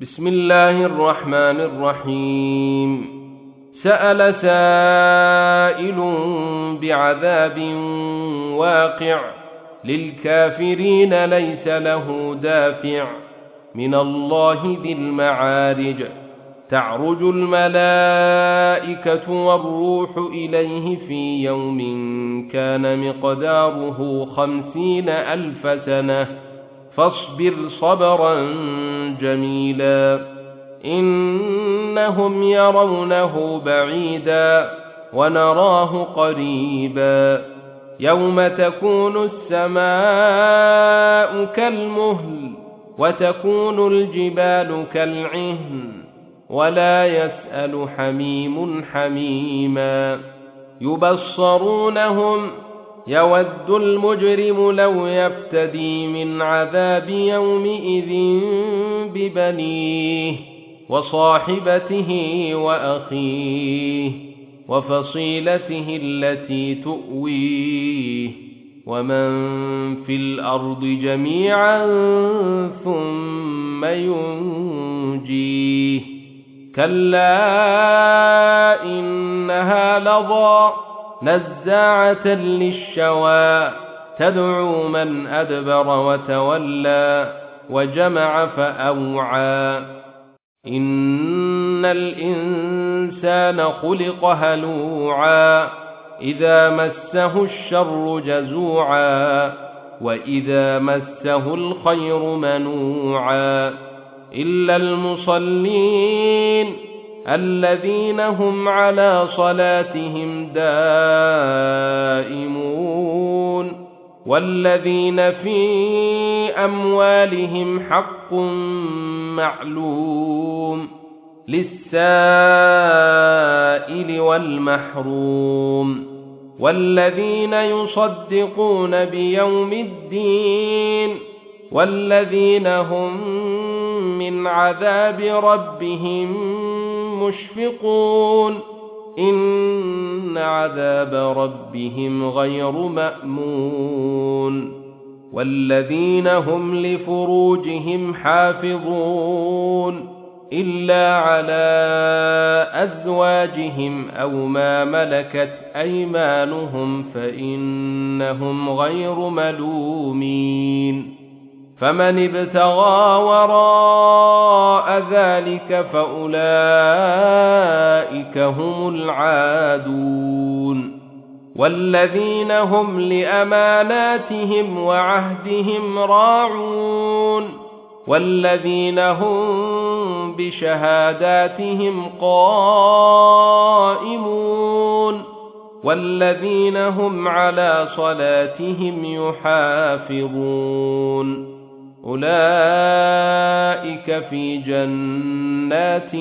بسم الله الرحمن الرحيم سأل سائل بعذاب واقع للكافرين ليس له دافع من الله ذي المعارج تعرج الملائكة والروح إليه في يوم كان مقداره 50,000 سنة فاصبر صبرا جميلا إنهم يرونه بعيدا ونراه قريبا يوم تكون السماء كالمهل وتكون الجبال كالعهن ولا يسأل حميم حميما يبصرونهم يود المجرم لو يفتدي من عذاب يومئذ ببنيه وصاحبته وأخيه وفصيلته التي تؤويه ومن في الأرض جميعا ثم ينجيه كلا إنها لظى نزاعة للشوى تدعو من أدبر وتولى وجمع فأوعى إن الإنسان خلق هلوعا إذا مسه الشر جزوعا وإذا مسه الخير منوعا إلا المصلين الذين هم على صلاتهم دائمون والذين في أموالهم حق معلوم للسائل والمحروم والذين يصدقون بيوم الدين والذين هم من عذاب ربهم مشفقون إن عذاب ربهم غير مأمون والذين هم لفروجهم حافظون إلا على أزواجهم أو ما ملكت أيمانهم فإنهم غير ملومين فمن ابتغى وراء ذلك فأولئك هم العادون والذين هم لأماناتهم وعهدهم راعون والذين هم بشهاداتهم قائمون والذين هم على صلاتهم يحافظون أولئك في جنات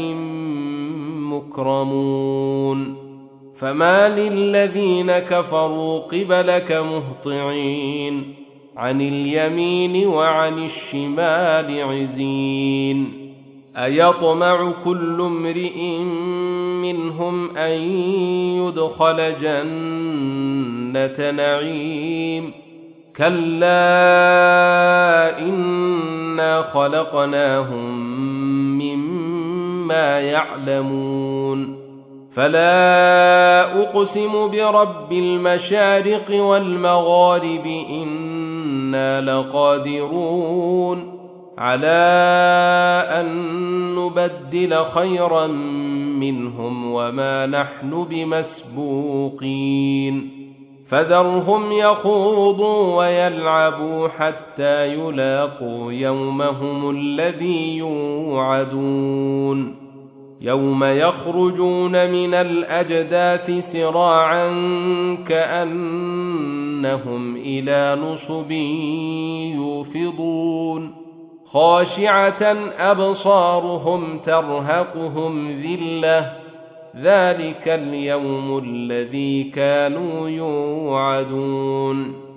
مكرمون فما للذين كفروا قبلك مهطعين عن اليمين وعن الشمال عزين أيطمع كل امرئ منهم أن يدخل جنة نعيم كلا إنا خلقناهم مما يعلمون فلا أقسم برب المشارق والمغارب إنا لقادرون على أن نبدل خيرا منهم وما نحن بمسبوقين فذرهم يخوضوا ويلعبوا حتى يلاقوا يومهم الذي يوعدون يوم يخرجون من الأجداث سراعا كأنهم إلى نصب يوفضون خاشعة أبصارهم ترهقهم ذلة ذلك اليوم الذي كانوا يوعدون